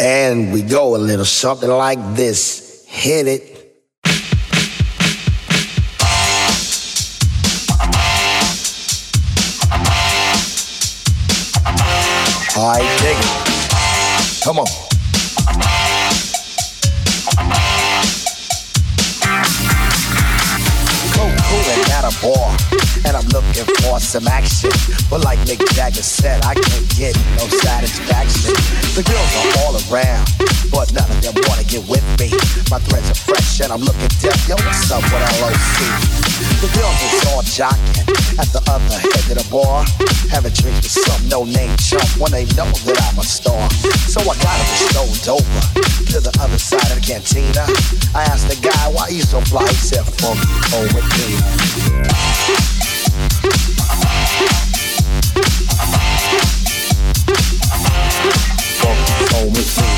And we go a little something like this. Hit it. All right, dig it. Come on. Cool and at a bar, and I'm looking for some action. But like Mick Jagger said, I can't get no satisfaction. The girls are all around, but none of them wanna get with me. My threads are fresh and I'm looking deaf. Yo, what's up with LOC? The girls is all jocking at the other end of the bar, having drinks with some no-name chump when they know that I'm a star. So I got him strolled over to the other side of the cantina. I asked the guy, why you so fly? He said, from home with me. Home with me.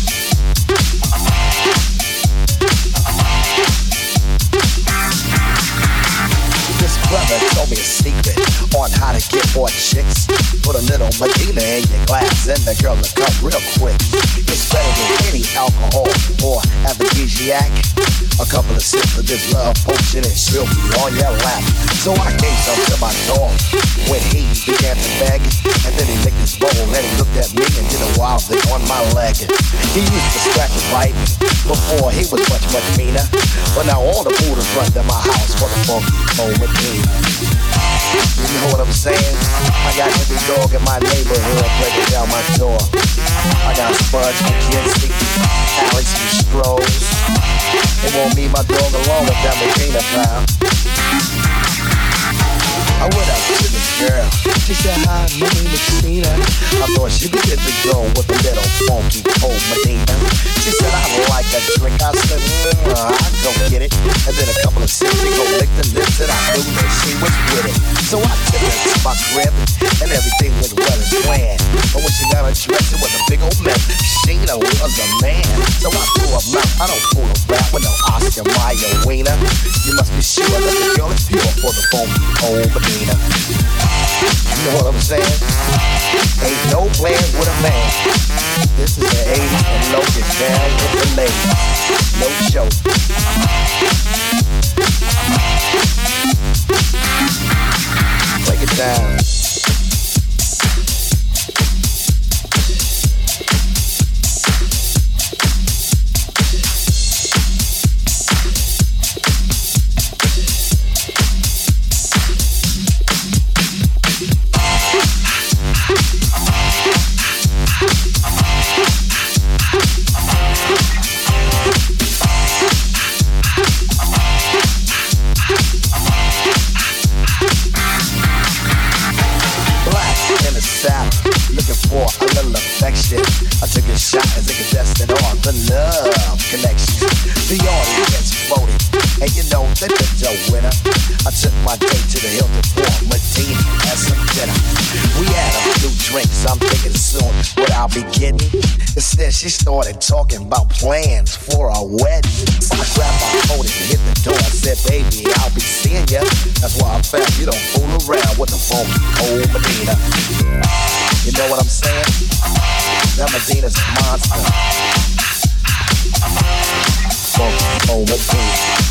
This brother told me a secret on how to get more chicks. Put a little Medina in your glass and the girl will come real quick. It's better than any alcohol or aphrodisiac. A couple of sips of this love potion and she'll be on your lap. So I gave some to my dog when he began to beg. And then he licked his bowl and he looked at me and did a wild thing on my leg. He used to scratch his right before he was much meaner. But now all the food in front of my house for the funk home with me. You know what I'm saying? I got every dog in my neighborhood breaking down my door. I got Spuds from Kinsey, Alex from Strohs. They won't leave my dog alone with that Medina pal. I went up to this girl. She said, hi, my name is Tina. I thought she was good to go with a little funky old Medina. She said, I like a drink. I said, I don't get it. And then a couple of sips, she go lick the lips, and I knew that she was with it. So I took her to my crib, and everything went well as planned. But when she got her dressed, it was a big old mess. Sheena was a man. So I threw her mouth. I don't fool around with no Oscar Mayer wiener. You must be sure that the girl is pure for the funky old Medina. You know what I'm saying? Ain't no plans with a man. This is the 80s and low get down with the ladies. No joke. Break it down. For a little affection, I took a shot as a contestant on the Love Connection. The audience voted, and you know they picked a winner. I took my date to the Hilton for Medina and some dinner. We had a few drinks, I'm thinking soon what I'll be getting. Instead, she started talking about plans for a wedding. So I grabbed my phone and hit the door. I said, baby, I'll be seeing ya. That's why I found you don't fool around with the funky old Medina. You know what I'm saying? That Medina's a monster. Funky old Medina.